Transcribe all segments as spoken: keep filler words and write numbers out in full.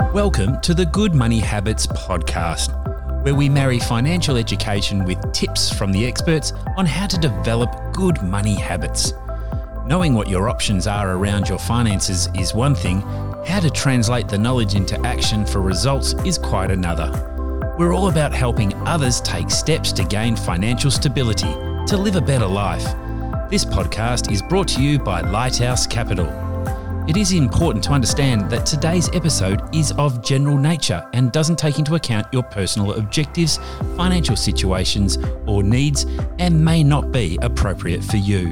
Welcome to the Good Money Habits podcast, where we marry financial education with tips from the experts on how to develop good money habits. Knowing what your options are around your finances is one thing, how to translate the knowledge into action for results is quite another. We're all about helping others take steps to gain financial stability, to live a better life. This podcast is brought to you by Lighthouse Capital. It is important to understand that today's episode is of general nature and doesn't take into account your personal objectives, financial situations, or needs, and may not be appropriate for you.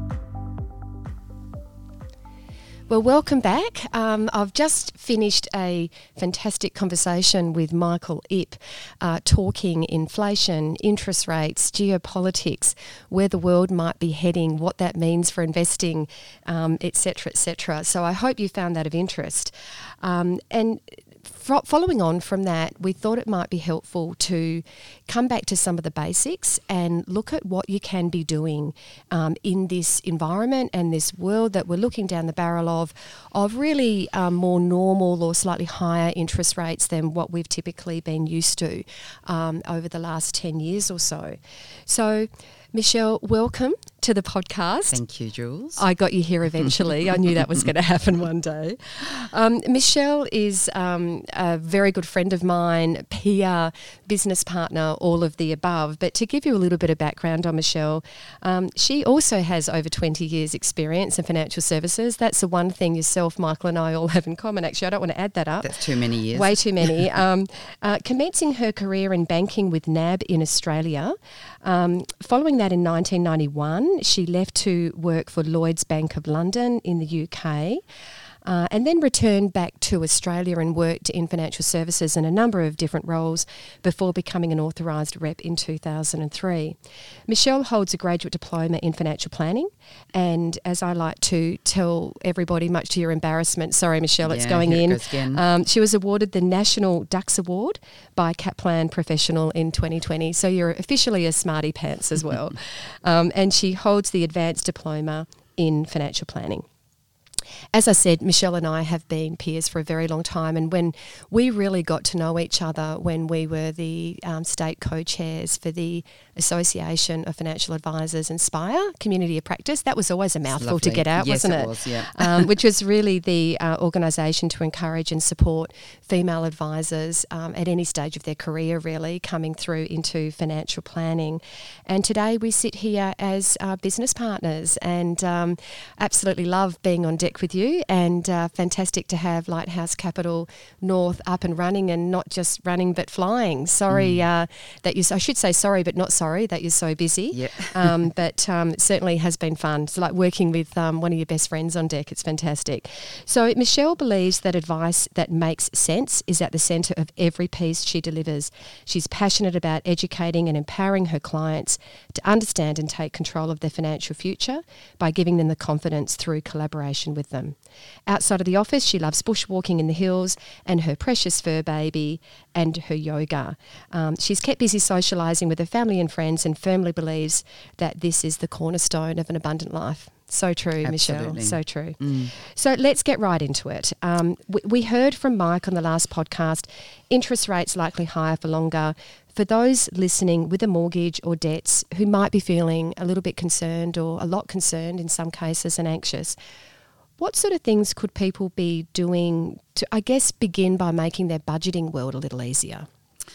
Well, welcome back. Um, I've just finished a fantastic conversation with Michael Ip, uh, talking inflation, interest rates, geopolitics, where the world might be heading, what that means for investing, um, et cetera, et cetera. So I hope you found that of interest. Um, and Following on from that, we thought it might be helpful to come back to some of the basics and look at what you can be doing um, in this environment and this world that we're looking down the barrel of, of really um, more normal or slightly higher interest rates than what we've typically been used to um, over the last ten years or so. So, Michelle, welcome to the podcast. Thank you, Jules. I got you here eventually. I knew that was going to happen one day. Um, Michelle is um, a very good friend of mine, peer, business partner, all of the above. But to give you a little bit of background on Michelle, um, she also has over twenty years experience in financial services. That's the one thing yourself, Michael, and I all have in common. Actually, I don't want to add that up. That's too many years. Way too many. um, uh, commencing her career in banking with N A B in Australia. Um, following that in nineteen ninety-one, she left to work for Lloyds Bank of London in the U K. Uh, and then returned back to Australia and worked in financial services in a number of different roles before becoming an authorised rep in two thousand three. Michelle holds a graduate diploma in financial planning, and as I like to tell everybody, much to your embarrassment, sorry Michelle, yeah, it's going here in, it goes again. Um, she was awarded the National Dux Award by Kaplan Professional in twenty twenty, so you're officially a smarty pants as well. um, and she holds the advanced diploma in financial planning. As I said, Michelle and I have been peers for a very long time, and when we really got to know each other when we were the um, state co-chairs for the Association of Financial Advisors Inspire Community of Practice, that was always a mouthful to get out, yes, wasn't it? it? Was, yeah. um, which was really the uh, organisation to encourage and support female advisors um, at any stage of their career, really, coming through into financial planning. And today we sit here as uh, business partners, and um, absolutely love being on deck with you, and uh, fantastic to have Lighthouse Capital North up and running, and not just running but flying. Sorry mm. uh, that you, I should say sorry but not sorry that you're so busy. Yep. um, but um, it certainly has been fun. It's like working with um, one of your best friends on deck. It's fantastic. So Michelle believes that advice that makes sense is at the centre of every piece she delivers. She's passionate about educating and empowering her clients to understand and take control of their financial future by giving them the confidence through collaboration with them. Outside of the office, she loves bushwalking in the hills and her precious fur baby and her yoga. Um, she's kept busy socialising with her family and friends, and firmly believes that this is the cornerstone of an abundant life. So true, Absolutely. Michelle. So true. Mm. So let's get right into it. Um, we, we heard from Mike on the last podcast, interest rates likely higher for longer. For those listening with a mortgage or debts who might be feeling a little bit concerned, or a lot concerned in some cases, and anxious, what sort of things could people be doing to, I guess, begin by making their budgeting world a little easier?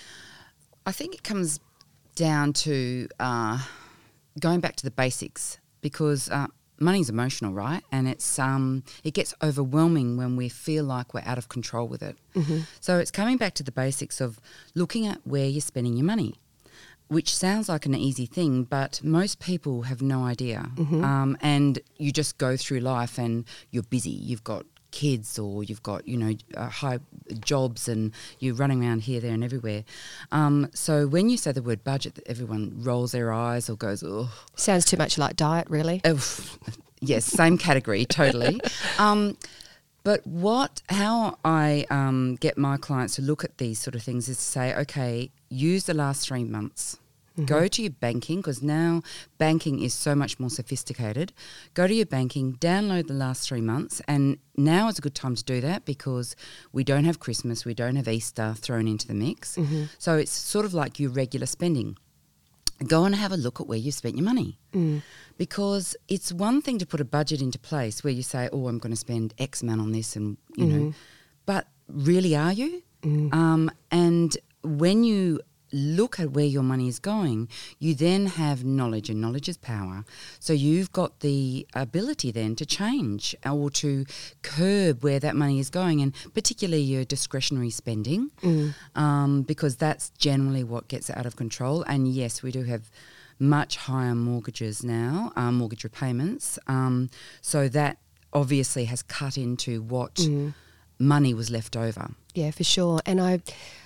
I think it comes down to uh, going back to the basics, because uh, money's emotional, right? And it's um, it gets overwhelming when we feel like we're out of control with it. Mm-hmm. So it's coming back to the basics of looking at where you're spending your money, which sounds like an easy thing, but most people have no idea. Mm-hmm. Um, and you just go through life and you're busy. You've got kids, or you've got, you know, uh, high jobs, and you're running around here, there and everywhere. Um, so when you say the word budget, everyone rolls their eyes or goes, oh. Sounds too much like diet, really. Oof. Yes, same category, totally. Um, but what, how I um, get my clients to look at these sort of things is to say, okay, use the last three months. Mm-hmm. Go to your banking, because now banking is so much more sophisticated. Go to your banking, download the last three months, and now is a good time to do that because we don't have Christmas, we don't have Easter thrown into the mix. Mm-hmm. So it's sort of like your regular spending. Go and have a look at where you've spent your money. Mm. Because it's one thing to put a budget into place where you say, oh, I'm going to spend X amount on this and, you mm. know, but really are you? Mm. Um, and when you look at where your money is going, you then have knowledge, and knowledge is power. So you've got the ability then to change or to curb where that money is going, and particularly your discretionary spending, mm. um, because that's generally what gets out of control. And yes, we do have much higher mortgages now, uh, mortgage repayments. Um, so that obviously has cut into what mm. money was left over. Yeah, for sure. And I...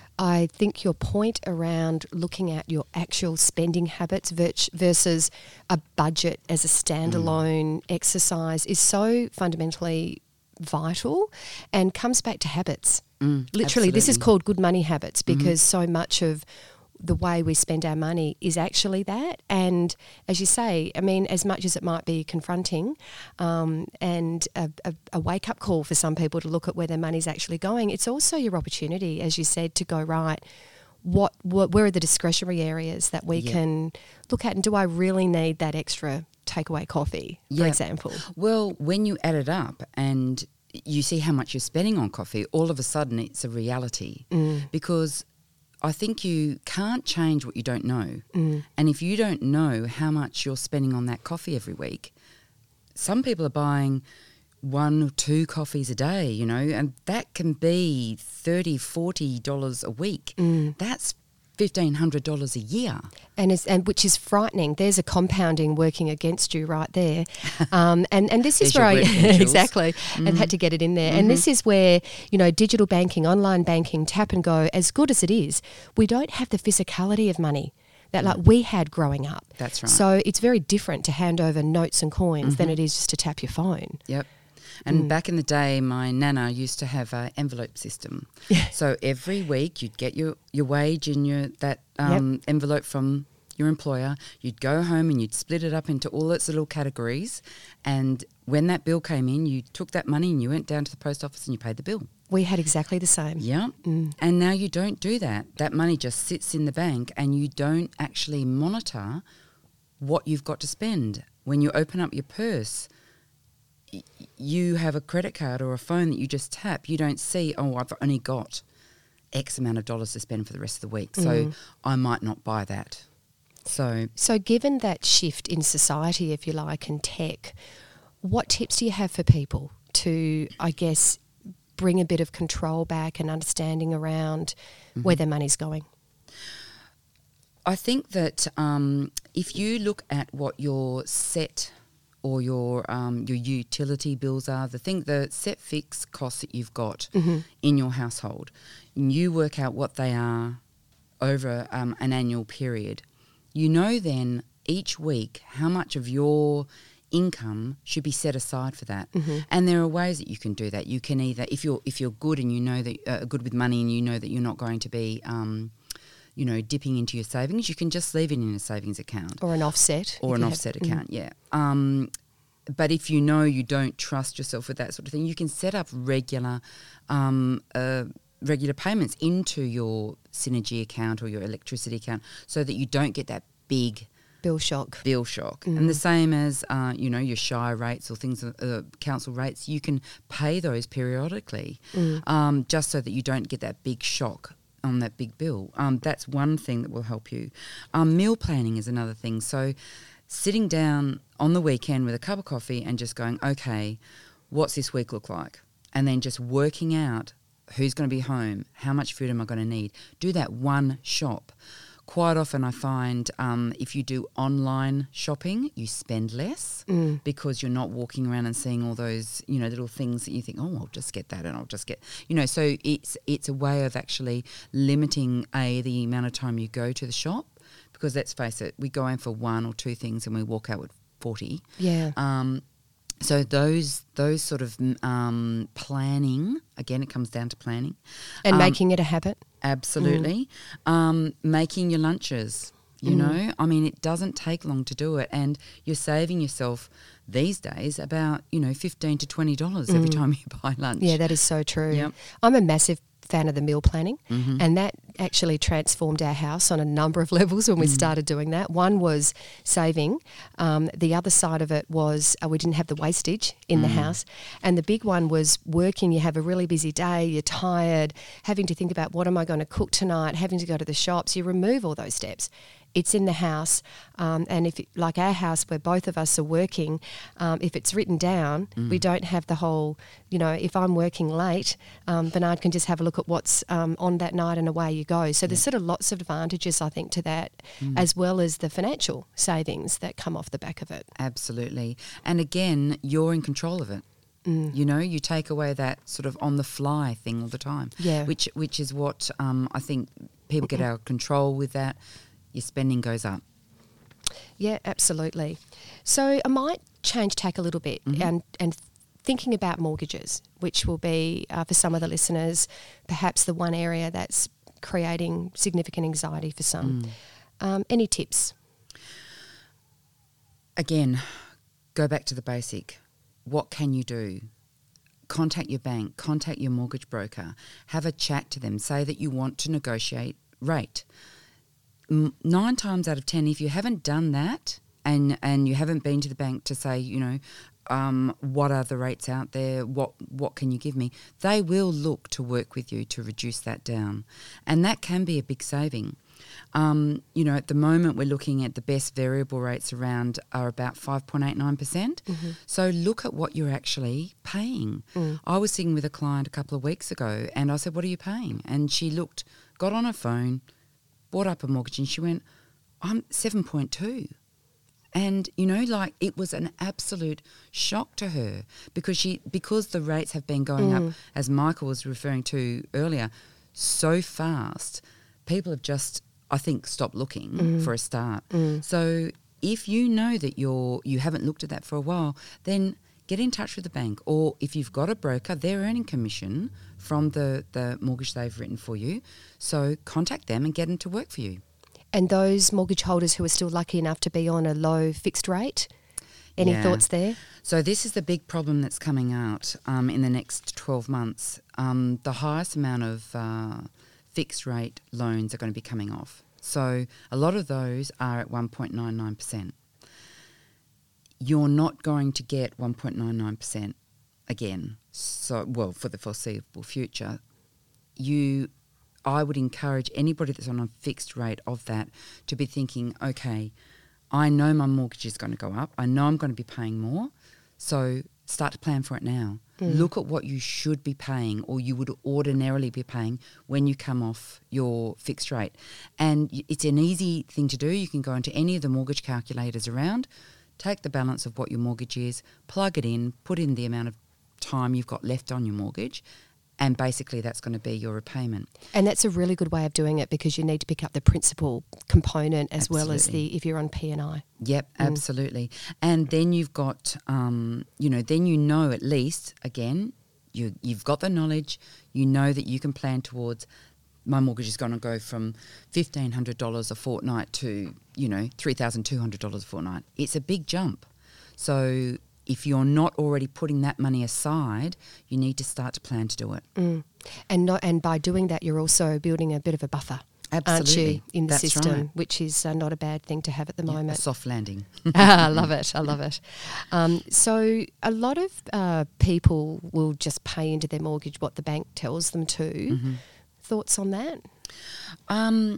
I think your point around looking at your actual spending habits versus a budget as a standalone mm. exercise is so fundamentally vital and comes back to habits. Mm, Literally, absolutely. This is called good money habits because mm-hmm. so much of the way we spend our money is actually that. And as you say, I mean, as much as it might be confronting um, and a, a, a wake-up call for some people to look at where their money's actually going, it's also your opportunity, as you said, to go, right, what, what where are the discretionary areas that we yeah. can look at, and do I really need that extra takeaway coffee, for yeah. example? Well, when you add it up and you see how much you're spending on coffee, all of a sudden it's a reality mm. because I think you can't change what you don't know. Mm. And if you don't know how much you're spending on that coffee every week, some people are buying one or two coffees a day, you know, and that can be thirty dollars, forty dollars a week. Mm. That's fifteen hundred dollars a year. And, it's, and which is frightening. There's a compounding working against you right there. Um, and, and this is where I, exactly, mm-hmm. and had to get it in there. Mm-hmm. And this is where, you know, digital banking, online banking, tap and go, as good as it is, we don't have the physicality of money that like we had growing up. That's right. So it's very different to hand over notes and coins mm-hmm. than it is just to tap your phone. Yep. And mm. back in the day, my nana used to have an envelope system. Yeah. So every week you'd get your, your wage in your that um, yep. envelope from your employer. You'd go home and you'd split it up into all its little categories. And when that bill came in, you took that money and you went down to the post office and you paid the bill. We had exactly the same. Yeah. Mm. And now you don't do that. That money just sits in the bank and you don't actually monitor what you've got to spend. When you open up your purse, you have a credit card or a phone that you just tap. You don't see, oh, I've only got X amount of dollars to spend for the rest of the week, mm. so I might not buy that. So, so given that shift in society, if you like, and tech, what tips do you have for people to, I guess, bring a bit of control back and understanding around mm-hmm. where their money's going? I think that um, if you look at what your set or your um, your utility bills are, the thing, the set fixed costs that you've got mm-hmm. in your household, and you work out what they are over um, an annual period, you know then each week how much of your income should be set aside for that. Mm-hmm. And there are ways that you can do that. You can either, if you're if you're good and you know that uh, good with money and you know that you're not going to be um, you know, dipping into your savings, you can just leave it in a savings account. Or an offset. Or an offset have, account, mm. yeah. Um, but if you know you don't trust yourself with that sort of thing, you can set up regular um, uh, regular payments into your Synergy account or your electricity account so that you don't get that big bill shock. Bill shock. Mm. And the same as, uh, you know, your shire rates or things, uh, council rates, you can pay those periodically mm. um, just so that you don't get that big shock on that big bill. Um, that's one thing that will help you. Um, meal planning is another thing. So sitting down on the weekend with a cup of coffee and just going, okay, what's this week look like? And then just working out who's going to be home, how much food am I going to need. Do that one shop. Quite often I find um, if you do online shopping, you spend less mm. because you're not walking around and seeing all those, you know, little things that you think, oh, I'll just get that and I'll just get, you know, so it's it's a way of actually limiting, A, the amount of time you go to the shop, because let's face it, we go in for one or two things and we walk out with forty. Yeah. Um, So those those sort of um, planning, again, it comes down to planning. And um, making it a habit. Absolutely. Mm. Um, making your lunches. You Mm. know, I mean, it doesn't take long to do it, and you're saving yourself these days about, you know, fifteen to twenty dollars every time you buy lunch. Yeah, that is so true. Yep. I'm a massive fan of the meal planning, Mhm. and that actually transformed our house on a number of levels when we started doing that. One was saving. Um, the other side of it was uh, we didn't have the wastage in the house. And the big one was working. You have a really busy day, you're tired, having to think about what am I going to cook tonight, having to go to the shops. You remove all those steps. It's in the house, um, and if it, like our house where both of us are working, um, if it's written down, we don't have the whole, you know, if I'm working late, um, Bernard can just have a look at what's um, on that night and away you go. So there's sort of lots of advantages, I think, to that, as well as the financial savings that come off the back of it. Absolutely. And again, you're in control of it. Mm. You know, you take away that sort of on the fly thing all the time. Yeah. Which which is what um, I think people get out of control with that. Your spending goes up. Yeah, absolutely. So I might change tack a little bit and, and thinking about mortgages, which will be, uh, for some of the listeners, perhaps the one area that's creating significant anxiety for some. Um, any tips? Again, go back to the basic. What can you do? Contact your bank, contact your mortgage broker, have a chat to them, say that you want to negotiate rate. Nine times out of ten, if you haven't done that and and you haven't been to the bank to say, you know, um, what are the rates out there, what what can you give me, they will look to work with you to reduce that down. And that can be a big saving. Um, you know, at the moment we're looking at the best variable rates around are about five point eight nine percent. So look at what you're actually paying. Mm. I was sitting with a client a couple of weeks ago and I said, what are you paying? And she looked, got on her phone, bought up a mortgage and she went, I'm seven point two. And, you know, like it was an absolute shock to her because she because the rates have been going Mm. up, as Michael was referring to earlier, so fast, people have just, I think, stopped looking Mm. for a start. Mm. So if you know that you're you haven't looked at that for a while, then get in touch with the bank, or if you've got a broker, they're earning commission from the, the mortgage they've written for you. So contact them and get them to work for you. And those mortgage holders who are still lucky enough to be on a low fixed rate, any Yeah. thoughts there? So this is the big problem that's coming out um, in the next twelve months. Um, the highest amount of uh, fixed rate loans are going to be coming off. So a lot of those are at one point nine nine percent. You're not going to get one point nine nine percent again, so well, for the foreseeable future. You, I would encourage anybody that's on a fixed rate of that to be thinking, okay, I know my mortgage is going to go up. I know I'm going to be paying more. So start to plan for it now. Mm. Look at what you should be paying or you would ordinarily be paying when you come off your fixed rate. And y- it's an easy thing to do. You can go into any of the mortgage calculators around, take the balance of what your mortgage is, plug it in, put in the amount of time you've got left on your mortgage, and basically that's going to be your repayment. And that's a really good way of doing it because you need to pick up the principal component as well as Absolutely. the if you're on P and I. Yep, absolutely. And then you've got, um, you know, then you know at least, again, you, you've got the knowledge, you know that you can plan towards my mortgage is going to go from fifteen hundred dollars a fortnight to, you know, three thousand two hundred dollars a fortnight. It's a big jump. So if you're not already putting that money aside, you need to start to plan to do it. Mm. And not, and by doing that, you're also building a bit of a buffer, aren't Absolutely. you, in the That's system, right. which is uh, not a bad thing to have at the Yeah, a moment. soft landing. Ah, I love it. I love it. Um, so a lot of uh, people will just pay into their mortgage what the bank tells them to. Mm-hmm. Thoughts on that? Um,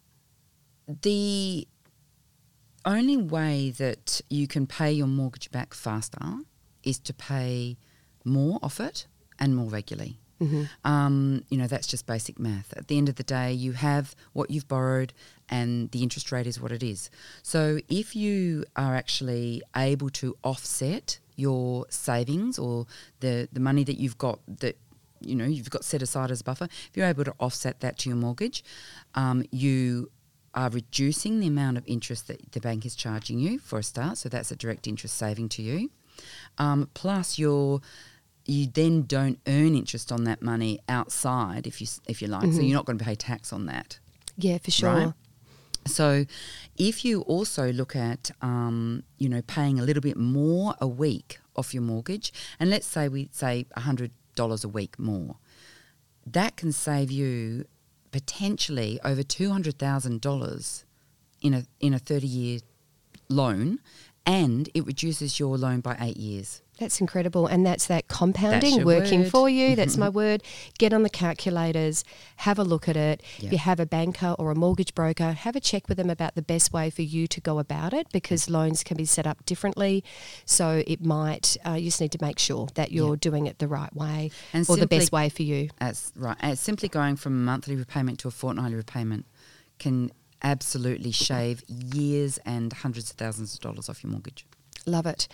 the only way that you can pay your mortgage back faster is to pay more off it and more regularly. Mm-hmm. Um, you know, that's just basic math. At the end of the day, you have what you've borrowed and the interest rate is what it is. So if you are actually able to offset your savings or the, the money that you've got that, you know, you've got set aside as a buffer, if you're able to offset that to your mortgage, um, you are reducing the amount of interest that the bank is charging you for a start. So that's a direct interest saving to you. Um, plus you're you then don't earn interest on that money outside, if you if you like. Mm-hmm. So you're not going to pay tax on that. Yeah, for sure. Right? So if you also look at, um, you know, paying a little bit more a week off your mortgage, and let's say we say one hundred dollars a week more, that can save you potentially over two hundred thousand dollars in a in a thirty-year loan, and it reduces your loan by eight years. That's incredible. And that's that compounding That's working word. for you. That's my word. Get on the calculators, have a look at it. Yeah. If you have a banker or a mortgage broker, have a check with them about the best way for you to go about it, because loans can be set up differently. So it might, uh, you just need to make sure that you're Yeah. doing it the right way And or the simply- best way for you. That's right. And simply going from a monthly repayment to a fortnightly repayment can absolutely shave years and hundreds of thousands of dollars off your mortgage. Love it.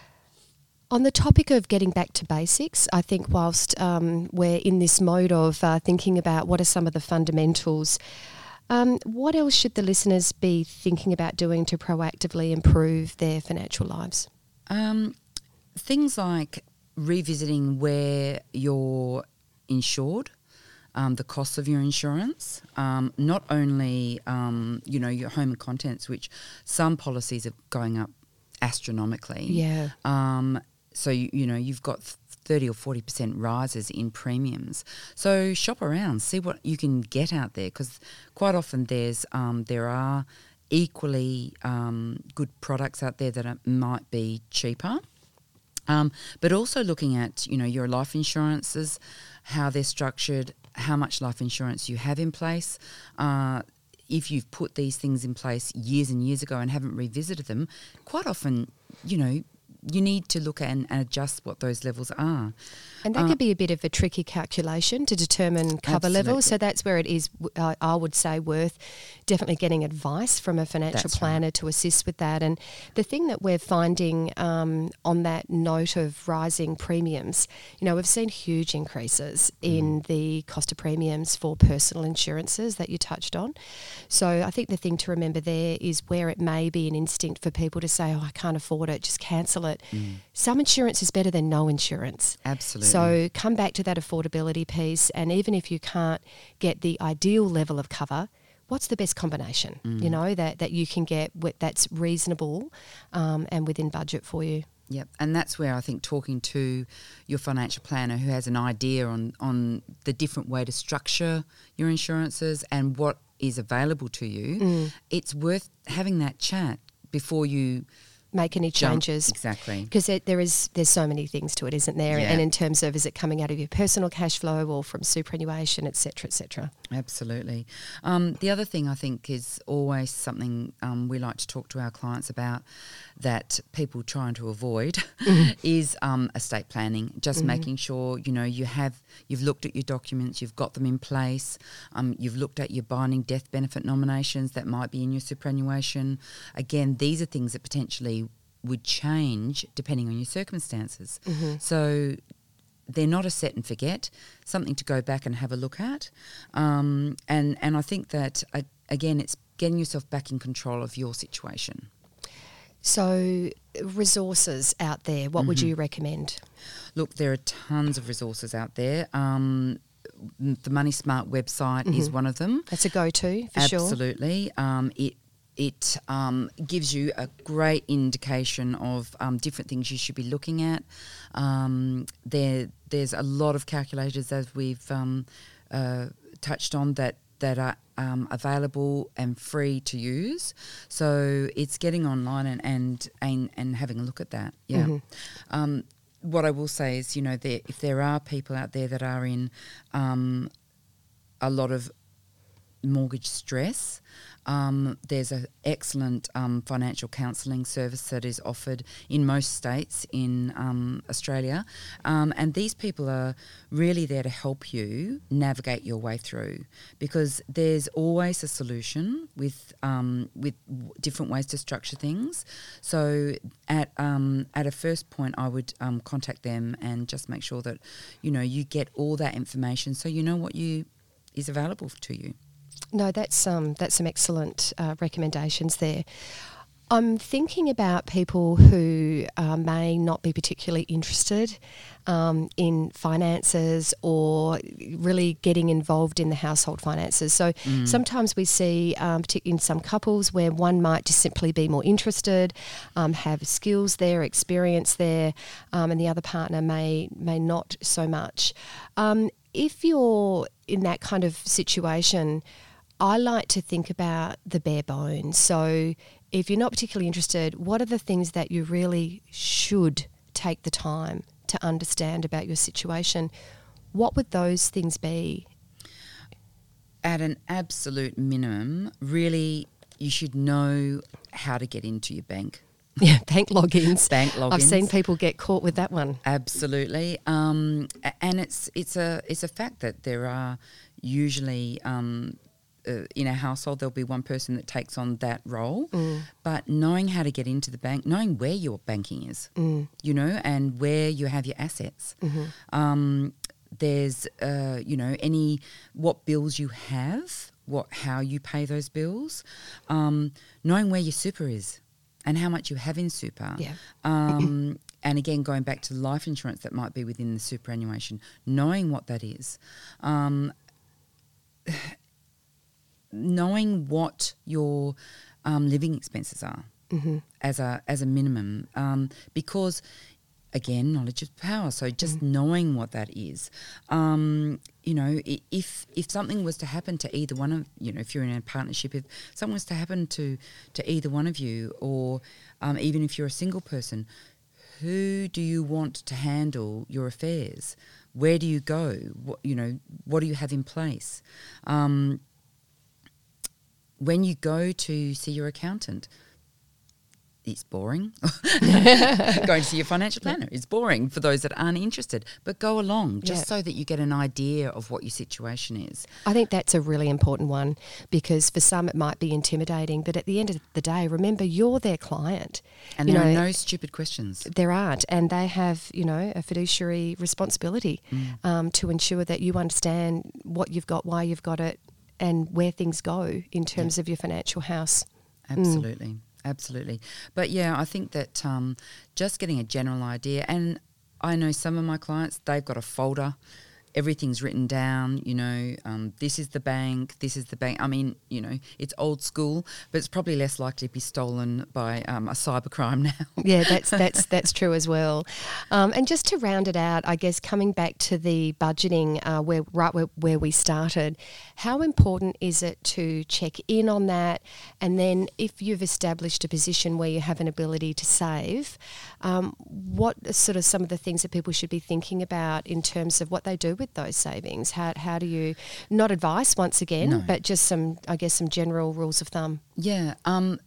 On the topic of getting back to basics, I think whilst um, we're in this mode of uh, thinking about what are some of the fundamentals, um, what else should the listeners be thinking about doing to proactively improve their financial lives? Um, things like revisiting where you're insured, um, the costs of your insurance, um, not only, um, you know, your home and contents, which some policies are going up astronomically. Yeah. Um, so, you, you know, you've got thirty or forty percent rises in premiums. So shop around, see what you can get out there, because quite often there's um, there are equally um, good products out there that are, might be cheaper. Um, but also looking at, you know, your life insurances, how they're structured, how much life insurance you have in place. Uh, if you've put these things in place years and years ago and haven't revisited them, quite often, you know, you need to look at and, and adjust what those levels are. And that Uh, could be a bit of a tricky calculation to determine cover levels. So Absolutely. that's where it is, uh, I would say, worth definitely getting advice from a financial That's right. planner to assist with that. And the thing that we're finding um, on that note of rising premiums, you know, we've seen huge increases in the cost of premiums for personal insurances that you touched on. So I think the thing to remember there is where it may be an instinct for people to say, oh, I can't afford it, just cancel it. Some insurance is better than no insurance. Absolutely. So come back to that affordability piece, and even if you can't get the ideal level of cover, what's the best combination, you know, that, that you can get with, that's reasonable um, and within budget for you? Yep, and that's where I think talking to your financial planner who has an idea on, on the different way to structure your insurances and what is available to you, Mm. it's worth having that chat before you Make any jump. changes. Exactly. Because there, there is there's so many things to it, isn't there? Yeah. And in terms of, is it coming out of your personal cash flow or from superannuation, et cetera, et cetera. Absolutely. Um, the other thing I think is always something um, we like to talk to our clients about that people trying to avoid is um, estate planning. Just Mm-hmm. making sure, you know, you have you've looked at your documents, you've got them in place, um, you've looked at your binding death benefit nominations that might be in your superannuation. Again, these are things that potentially would change depending on your circumstances. Mm-hmm. So they're not a set and forget, something to go back and have a look at. Um, and, and I think that, uh, again, it's getting yourself back in control of your situation. So resources out there, what would you recommend? Look, there are tons of resources out there. Um, the Money Smart website is one of them. That's a go-to for sure. Absolutely. Um, it it um, gives you a great indication of um, different things you should be looking at. Um, there, there's a lot of calculators, as we've um, uh, touched on, that that are um, available and free to use. So it's getting online and and and, and having a look at that. Yeah. Mm-hmm. Um, what I will say is, you know, there, if there are people out there that are in um, a lot of mortgage stress, um, there's an excellent um, financial counselling service that is offered in most states in um, Australia, um, and these people are really there to help you navigate your way through, because there's always a solution with um, with w- different ways to structure things. So at um, at a first point, I would um, contact them and just make sure that, you know, you get all that information so you know what you is available to you. No, that's um, that's some excellent uh, recommendations there. I'm thinking about people who uh, may not be particularly interested um, in finances or really getting involved in the household finances. So mm. sometimes we see, um, particularly in some couples, where one might just simply be more interested, um, have skills there, experience there, um, and the other partner may may not so much. Um, if you're in that kind of situation, I like to think about the bare bones. So if you're not particularly interested, what are the things that you really should take the time to understand about your situation? What would those things be? At an absolute minimum, really, you should know how to get into your bank. Yeah, bank logins. Bank logins. I've seen people get caught with that one. Absolutely, um, and it's it's a it's a fact that there are usually. Um, Uh, in a household, there'll be one person that takes on that role, mm. but knowing how to get into the bank, knowing where your banking is, mm. you know, and where you have your assets. Mm-hmm. Um, there's, uh, you know, any what bills you have, what how you pay those bills, um, knowing where your super is and how much you have in super. Yeah. Um, and again, going back to life insurance that might be within the superannuation, knowing what that is. Um, knowing what your um, living expenses are mm-hmm. as a as a minimum, um, because again, knowledge is power. So just mm-hmm. knowing what that is, um, you know, if if something was to happen to either one of you know, if you're in a partnership, if something was to happen to to either one of you, or um, even if you're a single person, who do you want to handle your affairs? Where do you go? What, you know, what do you have in place? Um, When you go to see your accountant, it's boring. Going to see your financial planner is boring for those that aren't interested. But go along just yeah. so that you get an idea of what your situation is. I think that's a really important one, because for some it might be intimidating, but at the end of the day, remember, you're their client. And you there know, are no stupid questions. There aren't, and they have, you know, a fiduciary responsibility mm. um, to ensure that you understand what you've got, why you've got it, and where things go in terms yeah. of your financial house. Absolutely, mm. absolutely. But yeah, I think that um, just getting a general idea, and I know some of my clients, they've got a folder, everything's written down, you know, um, this is the bank, this is the bank. I mean, you know, it's old school, but it's probably less likely to be stolen by um, a cybercrime now. Yeah, that's that's that's true as well. Um, and just to round it out, I guess coming back to the budgeting, uh, where right where, where we started, how important is it to check in on that? And then if you've established a position where you have an ability to save, um, what are sort of some of the things that people should be thinking about in terms of what they do with those savings? How how do you, not advice once again, no. but just some, I guess, some general rules of thumb? Yeah. Um,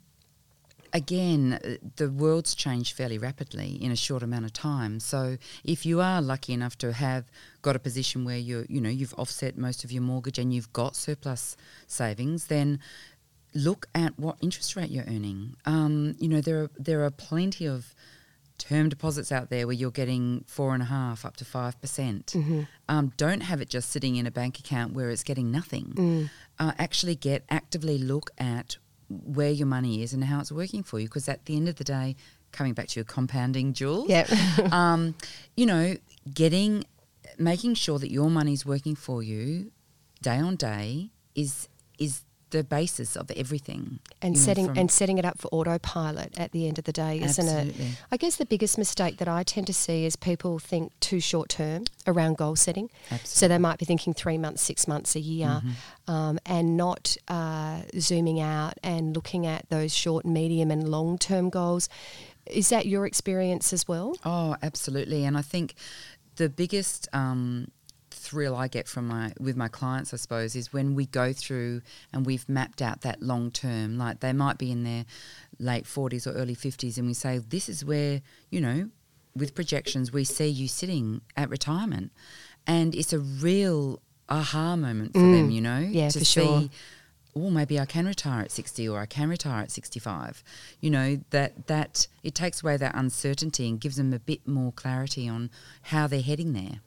again, the world's changed fairly rapidly in a short amount of time. So if you are lucky enough to have got a position where you're, you know, you've offset most of your mortgage and you've got surplus savings, then look at what interest rate you're earning. Um, you know, there are there are plenty of term deposits out there where you're getting four and a half up to five percent. Mm-hmm. Um, don't have it just sitting in a bank account where it's getting nothing. Mm. Uh, actually get actively look at where your money is and how it's working for you, because at the end of the day, coming back to your compounding, Jules, yep. um, you know, getting making sure that your money's working for you day on day is is the basis of everything. And setting know, and setting it up for autopilot at the end of the day, isn't absolutely. it? I guess the biggest mistake that I tend to see is people think too short term around goal setting. Absolutely. So they might be thinking three months, six months, a year, mm-hmm. um, and not uh, zooming out and looking at those short, medium and long term goals. Is that your experience as well? Oh, absolutely. And I think the biggest um, thrill I get from my with my clients, I suppose, is when we go through and we've mapped out that long term. Like they might be in their late forties or early fifties, and we say, this is where, you know, with projections, we see you sitting at retirement. And it's a real aha moment for mm. them, you know, yeah, to for see, sure. oh, maybe I can retire at sixty or I can retire at sixty-five. You know, that that it takes away that uncertainty and gives them a bit more clarity on how they're heading there. I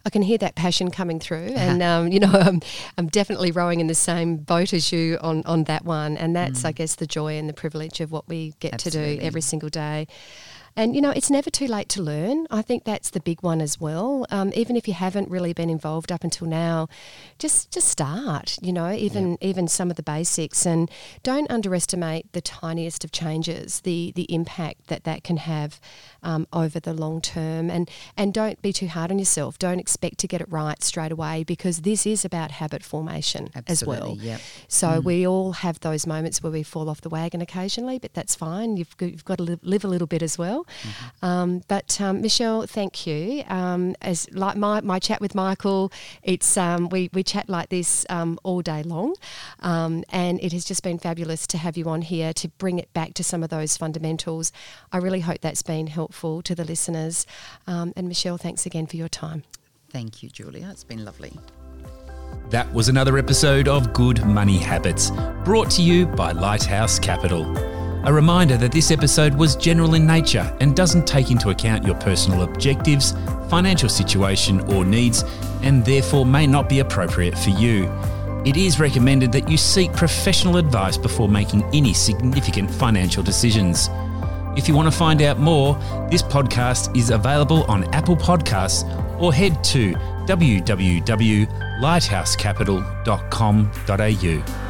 I can hear that passion coming through, and um, you know, I'm, I'm definitely rowing in the same boat as you on, on that one, and that's, mm. I guess, the joy and the privilege of what we get Absolutely. to do every single day. And, you know, it's never too late to learn. I think that's the big one as well. Um, even if you haven't really been involved up until now, just just start, you know, even yeah. even some of the basics. And don't underestimate the tiniest of changes, the the impact that that can have um, over the long term. And, and don't be too hard on yourself. Don't expect to get it right straight away, because this is about habit formation Absolutely, as well. Yep. So mm. we all have those moments where we fall off the wagon occasionally, but that's fine. You've, you've got to live, live a little bit as well. Mm-hmm. Um, but um, Michelle, thank you. Um, as like my, my chat with Michael, it's um, we we chat like this um, all day long, um, and it has just been fabulous to have you on here to bring it back to some of those fundamentals. I really hope that's been helpful to the listeners. Um, and Michelle, thanks again for your time. Thank you, Julia. It's been lovely. That was another episode of Good Money Habits, brought to you by Lighthouse Capital. A reminder that this episode was general in nature and doesn't take into account your personal objectives, financial situation or needs, and therefore may not be appropriate for you. It is recommended that you seek professional advice before making any significant financial decisions. If you want to find out more, this podcast is available on Apple Podcasts, or head to w w w dot lighthouse capital dot com dot a u.